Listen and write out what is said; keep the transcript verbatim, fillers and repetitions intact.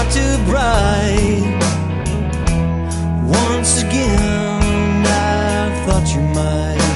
too bright. Once again I thought you might